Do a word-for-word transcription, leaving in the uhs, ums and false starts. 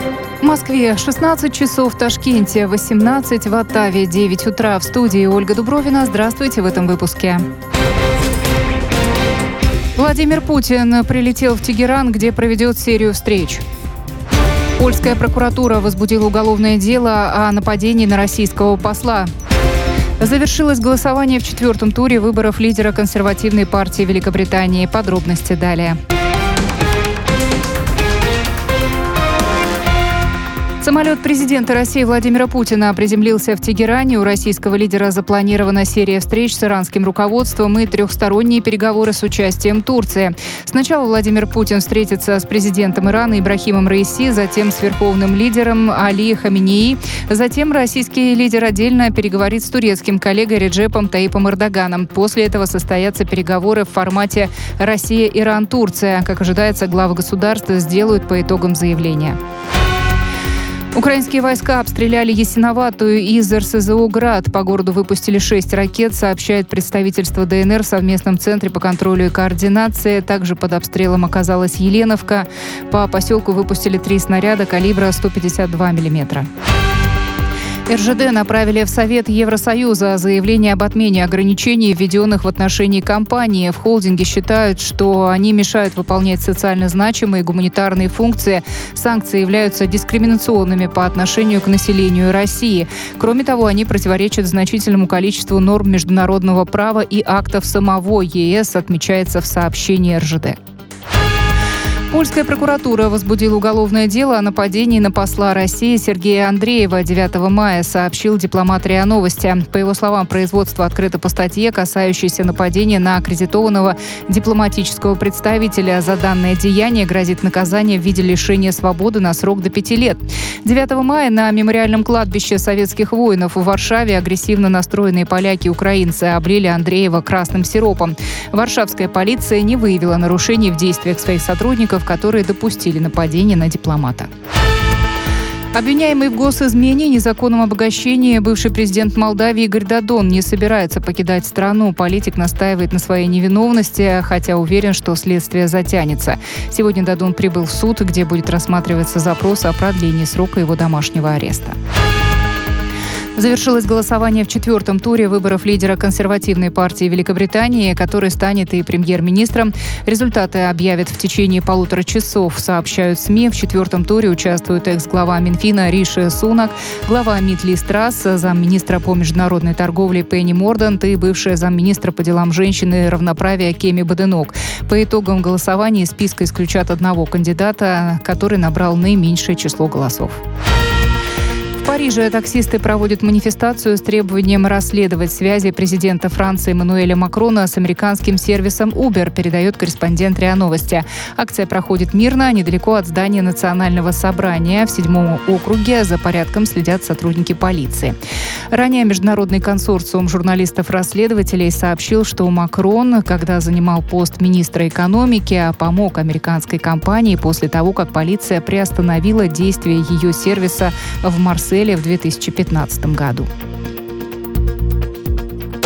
В Москве шестнадцать часов, в Ташкенте восемнадцать, в Оттаве девять утра. В студии Ольга Дубровина. Здравствуйте в этом выпуске. Владимир Путин прилетел в Тегеран, где проведет серию встреч. Польская прокуратура возбудила уголовное дело о нападении на российского посла. Завершилось голосование в четвертом туре выборов лидера консервативной партии Великобритании. Подробности далее. Самолет президента России Владимира Путина приземлился в Тегеране. У российского лидера запланирована серия встреч с иранским руководством и трехсторонние переговоры с участием Турции. Сначала Владимир Путин встретится с президентом Ирана Ибрахимом Раиси, затем с верховным лидером Али Хаменеи. Затем российский лидер отдельно переговорит с турецким коллегой Реджепом Таипом Эрдоганом. После этого состоятся переговоры в формате Россия-Иран-Турция. Как ожидается, главы государств сделают по итогам заявления. Украинские войска обстреляли Ясиноватую из эр эс зэ о «Град». По городу выпустили шесть ракет, сообщает представительство дэ эн эр в совместном центре по контролю и координации. Также под обстрелом оказалась Еленовка. По поселку выпустили три снаряда калибра сто пятьдесят два миллиметра. эр жэ дэ направили в Совет Евросоюза заявление об отмене ограничений, введенных в отношении компании. В холдинге считают, что они мешают выполнять социально значимые гуманитарные функции. Санкции являются дискриминационными по отношению к населению России. Кроме того, они противоречат значительному количеству норм международного права и актов самого е эс, отмечается в сообщении эр жэ дэ. Польская прокуратура возбудила уголовное дело о нападении на посла России Сергея Андреева девятого мая, сообщил дипломат РИА Новости. По его словам, производство открыто по статье, касающейся нападения на аккредитованного дипломатического представителя. За данное деяние грозит наказание в виде лишения свободы на срок до пяти лет. девятого мая на мемориальном кладбище советских воинов в Варшаве агрессивно настроенные поляки и украинцы облили Андреева красным сиропом. Варшавская полиция не выявила нарушений в действиях своих сотрудников, которые допустили нападение на дипломата. Обвиняемый в госизмене и незаконном обогащении бывший президент Молдавии Игорь Додон не собирается покидать страну. Политик настаивает на своей невиновности, хотя уверен, что следствие затянется. Сегодня Додон прибыл в суд, где будет рассматриваться запрос о продлении срока его домашнего ареста. Завершилось голосование в четвертом туре выборов лидера консервативной партии Великобритании, который станет и премьер-министром. Результаты объявят в течение полутора часов, сообщают СМИ. В четвертом туре участвуют экс-глава Минфина Риши Сунак, глава МИД Ли Трасс, замминистра по международной торговле Пенни Мордант и бывшая замминистра по делам женщин и равноправия Кеми Баденок. По итогам голосования из списка исключат одного кандидата, который набрал наименьшее число голосов. В Париже таксисты проводят манифестацию с требованием расследовать связи президента Франции Эммануэля Макрона с американским сервисом Uber, передает корреспондент РИА Новости. Акция проходит мирно, недалеко от здания Национального собрания. В седьмом округе за порядком следят сотрудники полиции. Ранее международный консорциум журналистов-расследователей сообщил, что Макрон, когда занимал пост министра экономики, помог американской компании после того, как полиция приостановила действие ее сервиса в Марселе в две тысячи пятнадцатом году.